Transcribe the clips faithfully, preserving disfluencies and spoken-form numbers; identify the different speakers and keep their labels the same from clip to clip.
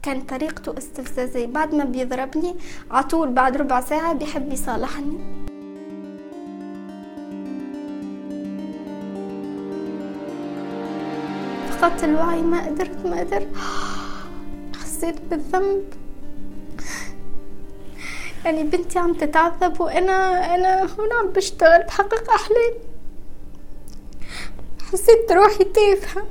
Speaker 1: كان طريقته استفزازية، بعد ما بيضربني عطول بعد ربع ساعة بيحب يصالحني. فقدت الوعي، ما قدرت ما قدرت حسيت بالذنب. يعني بنتي عم تتعذب وأنا أنا هون عم بشتغل بحقق أحلام. حسيت روحي تافهة.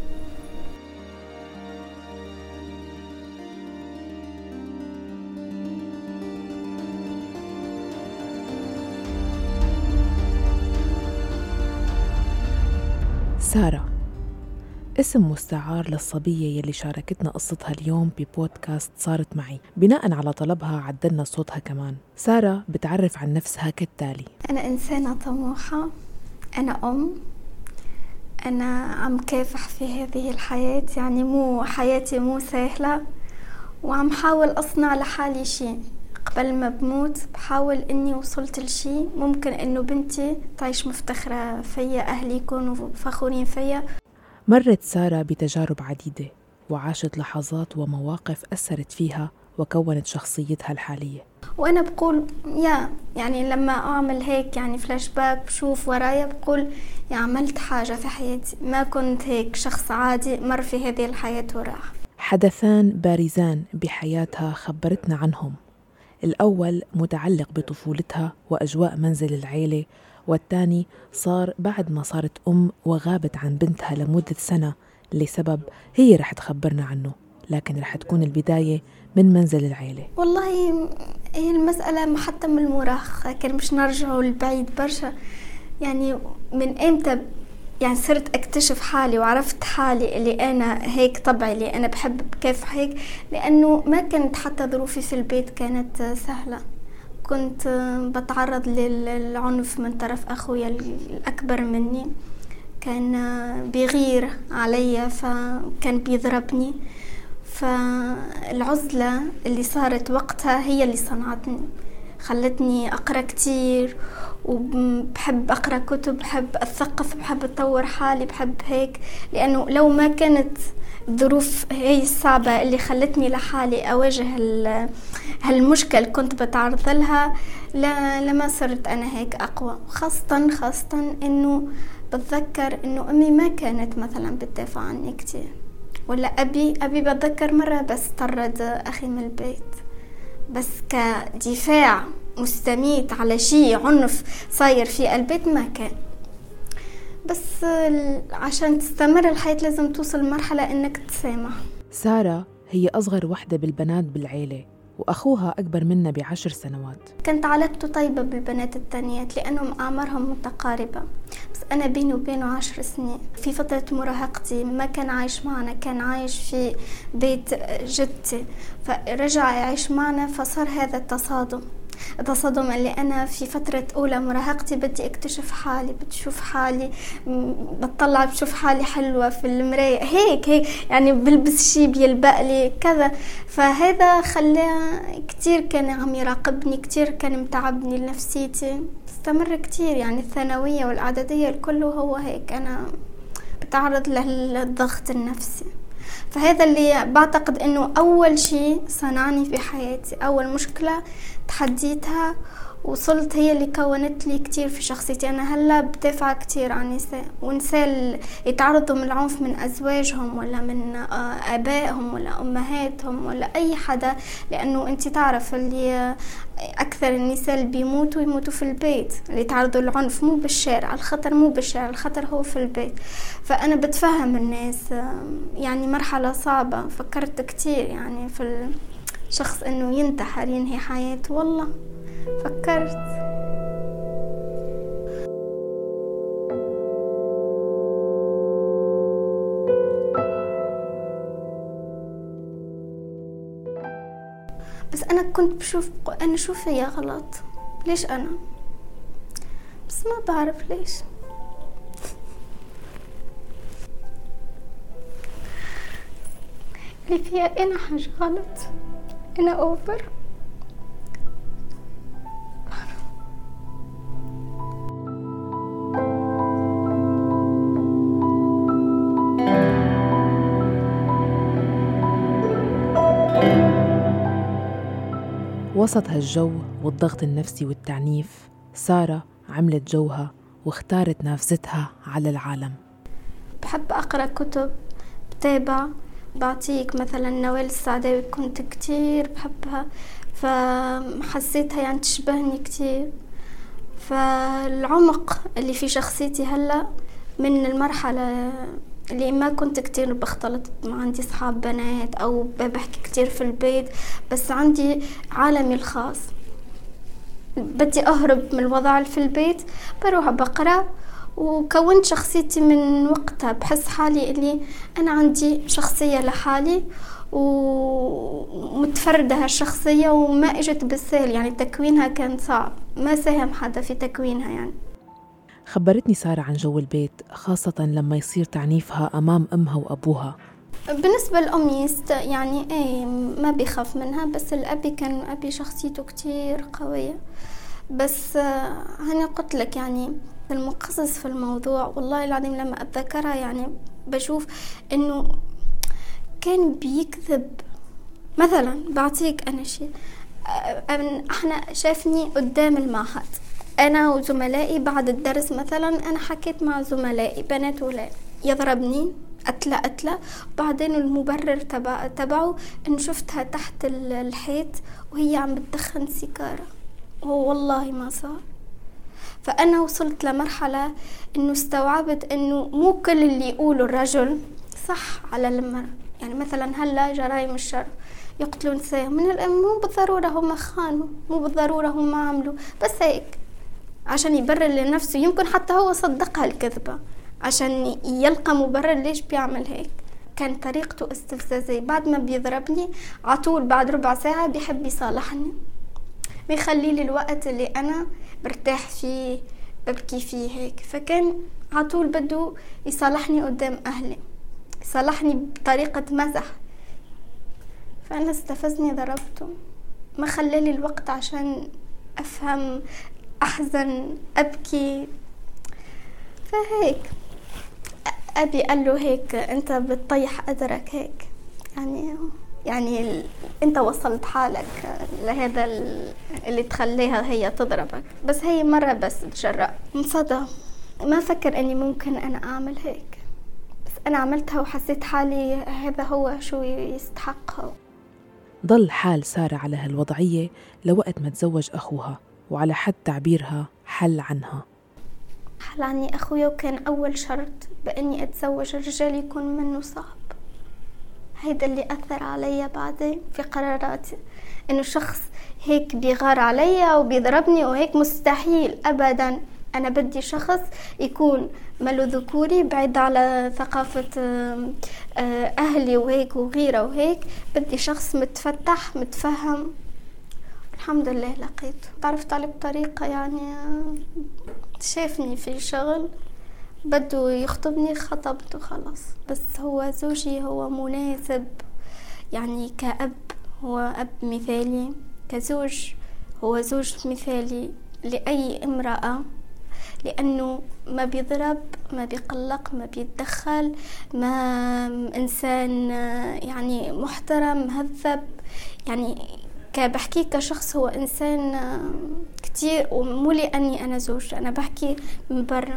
Speaker 2: سارة اسم مستعار للصبية يلي شاركتنا قصتها اليوم ببودكاست صارت معي. بناء على طلبها عدلنا صوتها كمان. سارة بتعرف عن نفسها كالتالي:
Speaker 1: أنا إنسانة طموحة، أنا أم، أنا عم كافح في هذه الحياة، يعني مو حياتي مو سهلة، وعم حاول أصنع لحالي شيء. قبل ما بموت بحاول إني وصلت لشيء ممكن إنه بنتي تعيش مفتخرة فيا، أهلي يكونوا فخورين فيا.
Speaker 2: مرت سارة بتجارب عديدة وعاشت لحظات ومواقف أثرت فيها وكونت شخصيتها الحالية.
Speaker 1: وأنا بقول يا يعني لما أعمل هيك يعني فلاش باك بشوف ورايا بقول يا عملت حاجة في حياتي، ما كنت هيك شخص عادي مر في هذه الحياة وراح.
Speaker 2: حدثان بارزان بحياتها خبرتنا عنهم. الأول متعلق بطفولتها وأجواء منزل العيلة، والثاني صار بعد ما صارت أم وغابت عن بنتها لمدة سنة لسبب هي رح تخبرنا عنه، لكن رح تكون البداية من منزل العيلة.
Speaker 1: والله هي المسألة حتى من المراهقة، كان مش نرجعوا البعيد برشا. يعني من إمتى يعني صرت أكتشف حالي وعرفت حالي اللي أنا هيك طبعي، اللي أنا بحب كيف هيك، لأنه ما كانت حتى ظروفي في البيت كانت سهلة. كنت بتعرض للعنف من طرف أخويا الأكبر مني، كان بيغير علي فكان بيضربني. فالعزلة اللي صارت وقتها هي اللي صنعتني، خلتني أقرأ كتير وبحب أقرأ كتب، بحب أثقف، بحب أطور حالي، بحب هيك. لأنه لو ما كانت الظروف هي الصعبة اللي خلتني لحالي أواجه هالمشكلة كنت بتعرض لها، لا لما صرت أنا هيك أقوى. خاصة خاصة إنه بتذكر إنه أمي ما كانت مثلا بتدافع عني كتير، ولا أبي أبي بتذكر مرة بس طرد أخي من البيت، بس كدفاع مستميت على شيء عنف صاير في البيت ما كان. بس عشان تستمر الحياة لازم توصل مرحلة إنك تسامح.
Speaker 2: سارة هي أصغر وحدة بالبنات بالعيلة، وأخوها أكبر منا بعشر سنوات.
Speaker 1: كانت علاقته طيبة بالبنات التانيات لأنهم أعمارهم متقاربة، بس أنا بيني وبينه عشر سنين. في فترة مراهقتي ما كان عايش معنا، كان عايش في بيت جدتي، فرجع يعيش معنا، فصار هذا التصادم التصادم اللي أنا في فترة أولى مراهقتي بدي أكتشف حالي، بدي أشوف حالي، بطلع بشوف حالي حلوة في المراية هيك هيك، يعني بلبس شي بيلبق لي كذا. فهذا خلاه كتير كان عم يراقبني، كتير كان متعبني لنفسيتي، استمر كتير. يعني الثانوية والإعدادية الكل هو هيك أنا بتعرض للضغط النفسي. فهذا اللي بعتقد انه اول شيء صنعني في حياتي، اول مشكلة تحديتها وصلت هي اللي كونت لي كتير في شخصيتي. انا هلا بدافع كتير عن نساء ونساء يتعرضوا من العنف من ازواجهم ولا من ابائهم ولا امهاتهم ولا اي حدا، لانه انت تعرف اللي اكثر النساء اللي بيموتوا يموتوا في البيت، اللي يتعرضوا للعنف مو بالشارع، الخطر مو بالشارع، الخطر هو في البيت. فانا بتفهم الناس، يعني مرحلة صعبة، فكرت كتير يعني في الشخص انه ينتحر ينهي حياته، والله فكرت. بس أنا كنت بشوف أنا شو فيا غلط، ليش أنا، بس ما بعرف ليش. اللي فيها أنا حاجة غلط، أنا أوفر.
Speaker 2: وسط هالجو والضغط النفسي والتعنيف، سارة عملت جوها واختارت نافذتها على العالم.
Speaker 1: بحب أقرأ كتب، بتابع، بعطيك مثلا نوال السعداوي كنت كتير بحبها، فحسيتها يعني تشبهني كتير. فالعمق اللي في شخصيتي هلأ من المرحلة اللي ما كنت كتير بختلط، ما عندي صحاب بنات أو بحكي كتير في البيت، بس عندي عالمي الخاص. بدي أهرب من الوضع اللي في البيت، بروح بقرأ، وكونت شخصيتي من وقتها. بحس حالي اللي أنا عندي شخصية لحالي ومتفردة هالشخصية، وما إجت بالسهل، يعني تكوينها كان صعب، ما ساهم حدا في تكوينها. يعني
Speaker 2: خبرتني سارة عن جو البيت، خاصة لما يصير تعنيفها أمام أمها وأبوها.
Speaker 1: بالنسبة لأمي يعني إيه ما بيخاف منها، بس الأبي كان أبي شخصيته كتير قوية. بس هني قلت لك يعني المقصص في الموضوع والله العظيم لما أتذكرها يعني بشوف إنه كان بيكذب. مثلا بعطيك أنا شيء، احنا شافني قدام المعهد أنا وزملائي بعد الدرس، مثلا أنا حكيت مع زملائي بنات وولاد، يضربني أتلا أتلا. بعدين المبرر تبع تبعه إن شفتها تحت الحيط وهي عم بتدخن سيجارة، وهو والله ما صار. فأنا وصلت لمرحلة إنه استوعبت إنه مو كل اللي يقوله الرجل صح على المرأة. يعني مثلا هلا جرائم الشر يقتلون نساء من الأم، مو بالضرورة هم خانوا، مو بالضرورة هم عملوا، بس هيك عشان يبرر لنفسه. يمكن حتى هو صدقها الكذبة عشان يلقى مبرر ليش بيعمل هيك. كان طريقته استفزازية، بعد ما بيضربني عطول بعد ربع ساعة بيحب يصالحني، بيخلي لي الوقت اللي أنا برتاح فيه ببكي فيه هيك. فكان عطول بده يصالحني قدام أهلي، يصالحني بطريقة مزح. فأنا استفزني ضربته، ما خلالي الوقت عشان أفهم، أحزن، أبكي. فهيك أبي قال له هيك أنت بتطيح قدرك هيك، يعني يعني أنت وصلت حالك لهذا اللي تخليها هي تضربك. بس هي مرة بس تجرأ، انصدم، ما فكر أني ممكن أنا أعمل هيك، بس أنا عملتها وحسيت حالي هذا هو شو يستحقه.
Speaker 2: ضل حال سارة على هالوضعية لوقت ما تزوج أخوها، وعلى حد تعبيرها حل عنها.
Speaker 1: حل عني أخويا، وكان أول شرط بأني أتزوج الرجال يكون منه صاحب. هيدا اللي أثر علي بعدين في قراراتي، إنه شخص هيك بيغار علي وبيضربني وهيك مستحيل أبدا. أنا بدي شخص يكون ماله ذكوري، بعيد على ثقافة أهلي وهيك وغيره وهيك. بدي شخص متفتح متفهم. الحمد لله لقيته، تعرفت عليه بطريقة يعني شافني في شغل بده يخطبني، خطبته خلاص. بس هو زوجي، هو مناسب يعني كأب، هو أب مثالي، كزوج هو زوج مثالي لأي امرأة، لأنه ما بيضرب، ما بيقلق، ما بيتدخل، ما إنسان يعني محترم مهذب. يعني كبحكي كشخص هو إنسان كتير، ومو لأني أنا زوج، أنا بحكي من برا.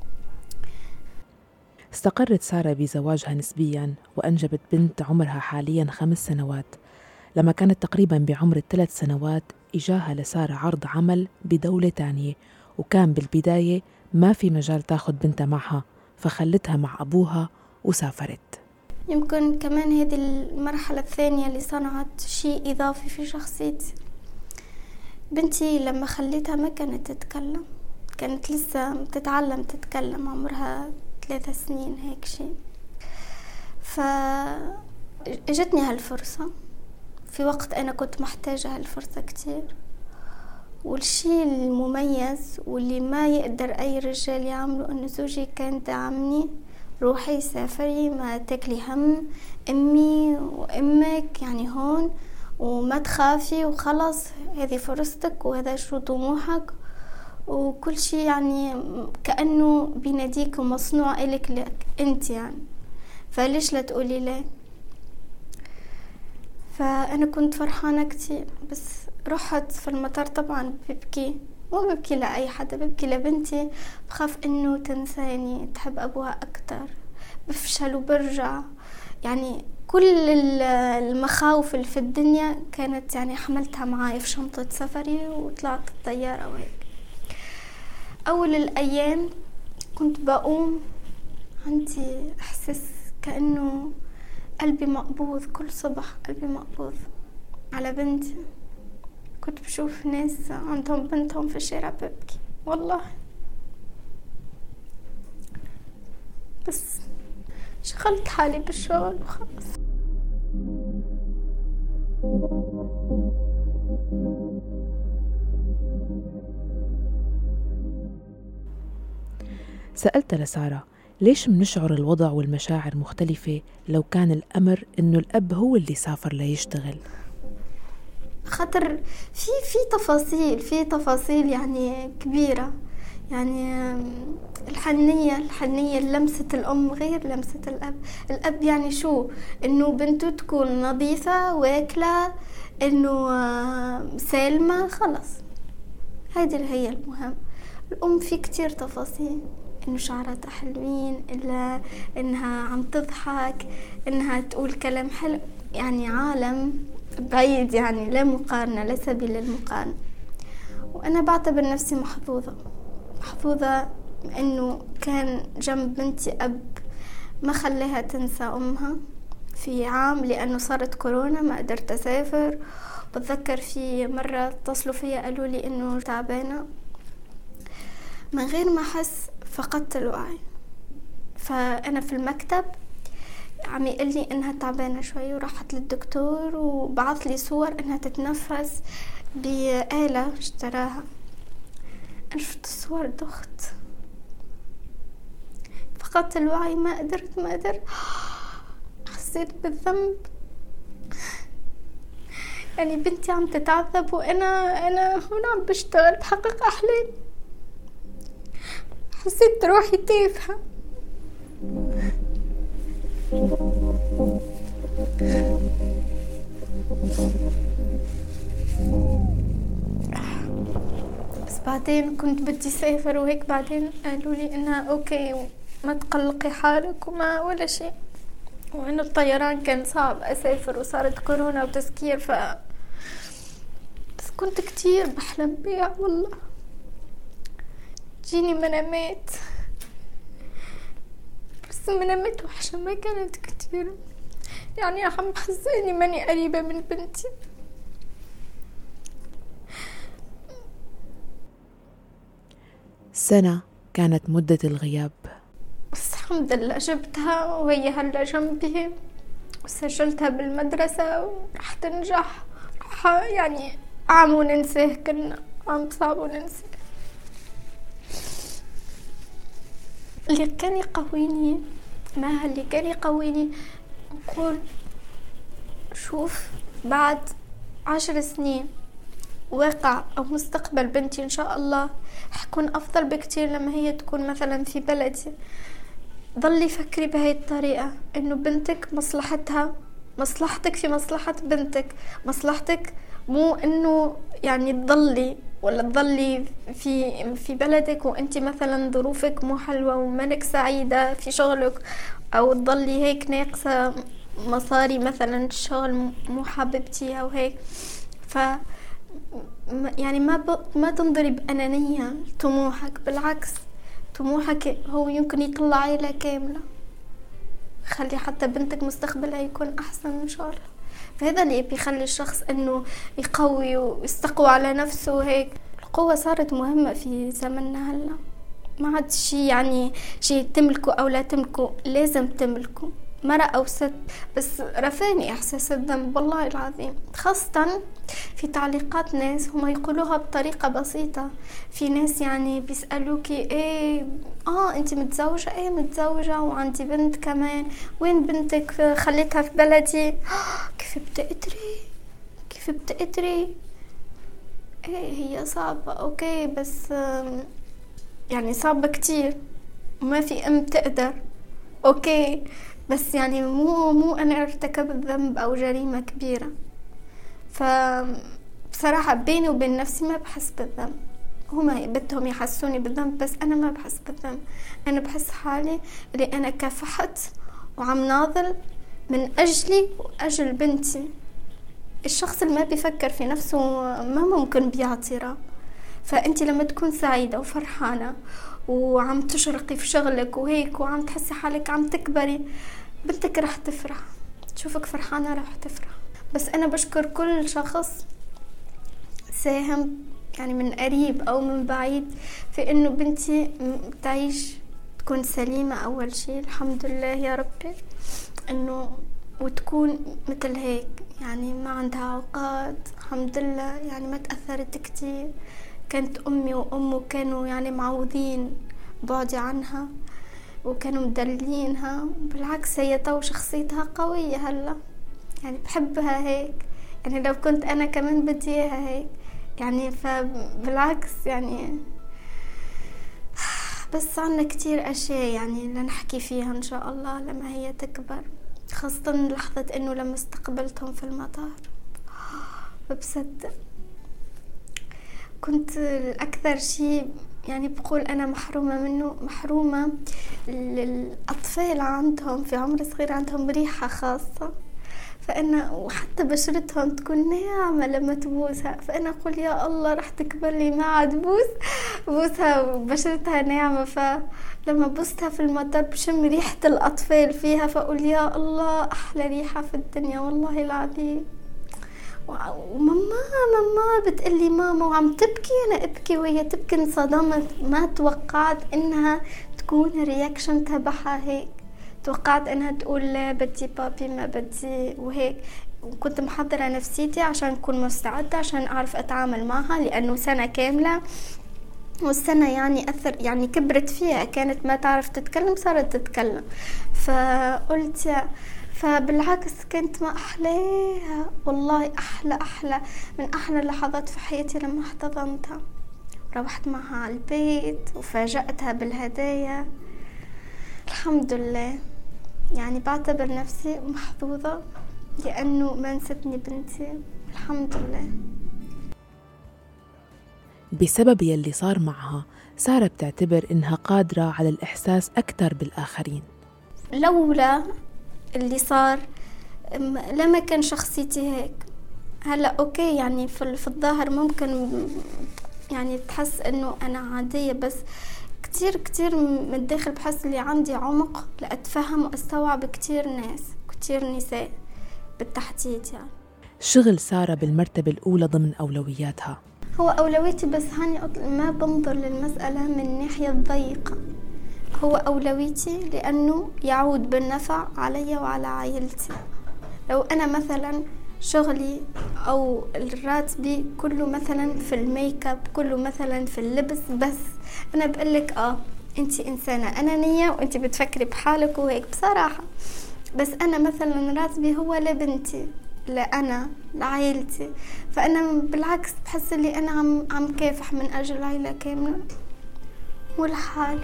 Speaker 2: استقرت سارة بزواجها نسبياً وأنجبت بنت عمرها حالياً خمس سنوات. لما كانت تقريباً بعمر الثلاث سنوات إجاها لسارة عرض عمل بدولة تانية، وكان بالبداية ما في مجال تاخد بنتها معها، فخلتها مع أبوها وسافرت.
Speaker 1: يمكن كمان هذه المرحلة الثانية اللي صنعت شيء إضافي في شخصيتي. بنتي لما خليتها ما كانت تتكلم، كانت لسه تتعلم تتكلم، عمرها ثلاثة سنين هيك شيء. فاجتني هالفرصة في وقت أنا كنت محتاجة هالفرصة كتير. والشيء المميز واللي ما يقدر أي رجال يعمله أن زوجي كان دعمني، روحي سافري ما تاكلي هم، أمي وأمك يعني هون وما تخافي وخلص، هذه فرصتك وهذا شو طموحك وكل شيء، يعني كأنه بيناديك ومصنوع إلك لك أنت يعني، فليش لا تقولي لا. فأنا كنت فرحانة كتير. بس رحت في المطار طبعا ببكي، مو ببكي لأي حدا، ببكي لبنتي، بخاف إنه تنساني، تحب أبوها أكتر، بفشل وبرجع. يعني كل المخاوف اللي في الدنيا كانت يعني حملتها معاي في شنطة سفري وطلعت الطيارة وهيك. أول الأيام كنت بقوم عندي إحساس كأنه قلبي مقبوض، كل صبح قلبي مقبوض على بنتي. كنت بشوف ناس عندهم بنتهم في الشارع ببكي والله. بس شغلت حالي بالشغل وخلاص.
Speaker 2: سألت لسارة ليش منشعر الوضع والمشاعر مختلفة لو كان الأمر إنه الأب هو اللي سافر ليشتغل؟
Speaker 1: خاطر في في تفاصيل في تفاصيل يعني كبيرة، يعني الحنية الحنية لمسة الأم غير لمسة الأب. الأب يعني شو؟ إنه بنته تكون نظيفة واكلة، إنه سالمة، خلص هذه اللي هي المهم. الأم في كتير تفاصيل، إنه شعراتها حلوين، إلا إنها عم تضحك، إنها تقول كلام حلو، يعني عالم بعيد، يعني لا مقارنة، لا سبيل للمقارنة. وأنا بعتبر نفسي محظوظة محظوظة إنه كان جنب بنتي أب ما خلاها تنسى أمها في عام، لأنه صارت كورونا ما قدرت أسافر. بتذكر في مرة اتصلوا فيا قالوا لي إنه تعبانة، من غير ما أحس فقدت الوعي. فأنا في المكتب عم يقول لي إنها تعبانة شوي، وراحت للدكتور وبعث لي صور إنها تتنفس بآلة اشتراها. أنا شفت الصور دخت، فقدت الوعي، ما قدرت ما قدرت حسيت بالذنب. يعني بنتي عم تتعذب وأنا أنا هون عم بشتغل بحقق أحلامي. حسيت روحي تافهة. بس بعدين كنت بدي سافر وهيك، بعدين قالوا لي انها اوكي ما تقلقي حالك وما ولا شيء، وانه الطيران كان صعب اسافر وصارت كورونا وتسكير. ف بس كنت كتير بحلم بيها والله، جيني منامات، بس منامات وحشة ما كانت كتير، يعني عم بحس اني ماني قريبة من بنتي.
Speaker 2: سنة كانت مدة الغياب،
Speaker 1: بس الحمد لله جبتها وهي هلا جنبي، وسجلتها بالمدرسة ورح تنجح. رح يعني عام وننساه، كنا عام صعب وننساه. اللي كان يقويني ما اللي كان يقويني نقول شوف بعد عشر سنين واقع أو مستقبل بنتي إن شاء الله حكون أفضل بكتير لما هي تكون مثلا في بلدي. ضلي فكري بهاي الطريقة، إنه بنتك مصلحتها، مصلحتك في مصلحة بنتك، مصلحتك مو إنه يعني تضلي ولا تضلي في في بلدك وانت مثلا ظروفك مو حلوة ومنك سعيدة في شغلك، أو تضلي هيك ناقصة مصاري مثلا الشغل مو حاببتي أو هيك. ف يعني ما ب... ما تنظري بأنانية طموحك، بالعكس طموحك هو يمكن يطلع عائلة كاملة، خلي حتى بنتك مستقبلها يكون أحسن إن شاء الله. فهذا اللي بيخلي الشخص إنه يقوي ويستقوى على نفسه وهيك. القوة صارت مهمة في زمننا هلا، ما عاد شيء يعني شيء تملكه أو لا تملكه، لازم تملكه، مرأة أو ست. بس رفاني إحساس الذنب والله العظيم، خاصة في تعليقات ناس هم يقولوها بطريقة بسيطة. في ناس يعني بيسألوكي ايه اه انت متزوجة؟ ايه متزوجة وعندي بنت كمان. وين بنتك؟ خليتها في بلدي. كيف بتقدري كيف بتقدري ايه هي صعبة اوكي، بس يعني صعبة كتير، وما في ام تقدر اوكي، بس يعني مو مو انا ارتكبت ذنب او جريمة كبيرة. فبصراحة بيني وبين نفسي ما بحس بالذنب. هما بدهم يحسوني بالذنب بس أنا ما بحس بالذنب. أنا بحس حالي اللي أنا كافحت وعم ناضل من أجلي وأجل بنتي. الشخص اللي ما بيفكر في نفسه ما ممكن بيعطيره. فأنت لما تكون سعيدة وفرحانة وعم تشرقي في شغلك وهيك وعم تحسي حالك عم تكبري، بنتك رح تفرح، تشوفك فرحانة رح تفرح. بس أنا بشكر كل شخص ساهم يعني من قريب أو من بعيد في إنه بنتي تعيش تكون سليمة. أول شيء الحمد لله يا ربي إنه وتكون مثل هيك يعني ما عندها عقاد الحمد لله، يعني ما تأثرت كتير. كانت أمي وأمه كانوا يعني معوضين بعدي عنها وكانوا مدلينها، بالعكس هي تو شخصيتها قوية هلا، يعني بحبها هيك. يعني لو كنت أنا كمان بدي إياها هيك يعني، فبالعكس يعني. بس عنا كتير أشياء يعني لنحكي فيها إن شاء الله لما هي تكبر، خاصة لحظة إنه لما استقبلتهم في المطار بصدق كنت الأكثر شيء يعني بقول أنا محرومة منه، محرومة الأطفال عندهم في عمر صغير عندهم ريحة خاصة، فأنا وحتى بشرتهم تكون ناعمة لما تبوسها، فأنا أقول يا الله رح تكبر لي ما عاد بوس بوسها بشرتها ناعمة. فلما بوستها في المطار بشم ريحة الأطفال فيها فأقول يا الله أحلى ريحة في الدنيا والله العظيم. وماما ماما بتقلي ماما وعم تبكي، أنا أبكي وهي تبكي. انصدمت، ما توقعت إنها تكون الرياكشن تبعها هيك، توقعت إنها تقول لا بدي بابي ما بدي وهيك. وكنت محضرة نفسيتي عشان أكون مستعدة عشان أعرف أتعامل معها، لأنه سنة كاملة والسنة يعني أثر يعني كبرت فيها، كانت ما تعرف تتكلم صارت تتكلم. فقلت فبالعكس كنت ما أحلاها والله، أحلى أحلى من أحلى اللحظات في حياتي لما احتضنتها. روحت معها على البيت وفاجأتها بالهدايا. الحمد لله يعني بعتبر نفسي محظوظة لأنه ما نستني بنتي الحمد لله.
Speaker 2: بسبب يلي صار معها سارة بتعتبر إنها قادرة على الإحساس أكثر بالآخرين.
Speaker 1: لولا اللي صار لما كان شخصيتي هيك. هلأ أوكي يعني في الظاهر ممكن يعني تحس إنه أنا عادية، بس كتير كتير من الداخل بحس اللي عندي عمق لأتفهم وأستوعب كتير ناس كتير نساء بالتحديد. يعني
Speaker 2: شغل سارة بالمرتبة الأولى ضمن أولوياتها.
Speaker 1: هو أولويتي، بس هاني ما بنظر للمسألة من ناحية ضيقة. هو أولويتي لأنه يعود بالنفع علي وعلى عائلتي. لو أنا مثلا شغلي أو الراتبي كله مثلا في الميك اب، كله مثلا في اللبس، بس أنا بقولك آه أنتي إنسانة أنانية وأنتي بتفكري بحالك وهيك بصراحة. بس أنا مثلا راتبي هو لبنتي، لأنا لعائلتي، فأنا بالعكس بحس اللي أنا عم عم كافح من أجل عائلة كاملة والحال.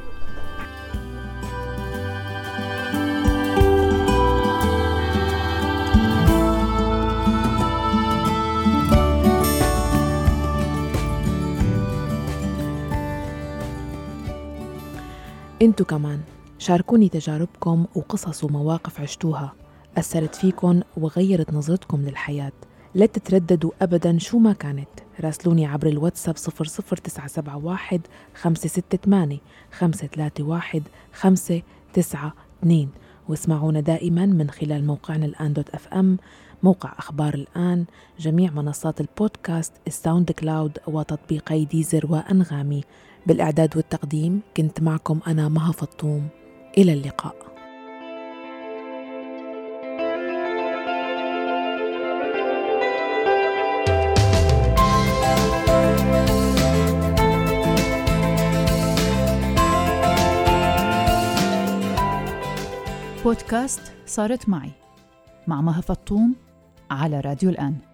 Speaker 2: انتو كمان شاركوني تجاربكم وقصص ومواقف عشتوها أثرت فيكن وغيرت نظرتكم للحياة. لا تترددوا أبداً شو ما كانت. راسلوني عبر الواتساب صفر صفر تسعة سبعة واحد خمسة ستة ثمانية خمسة ثلاثة واحد خمسة تسعة اثنين، واسمعونا دائماً من خلال موقعنا الآن دوت أف أم، موقع أخبار الآن، جميع منصات البودكاست، الساوند كلاود وتطبيقي ديزر وأنغامي. بالإعداد والتقديم كنت معكم أنا مها فطوم. إلى اللقاء.
Speaker 3: بودكاست صارت معي مع مها فطوم على راديو الآن.